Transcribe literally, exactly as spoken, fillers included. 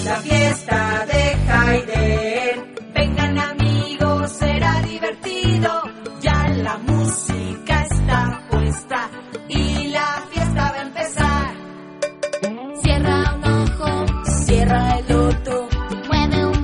la fiesta de Haydn. Vengan amigos, será divertido.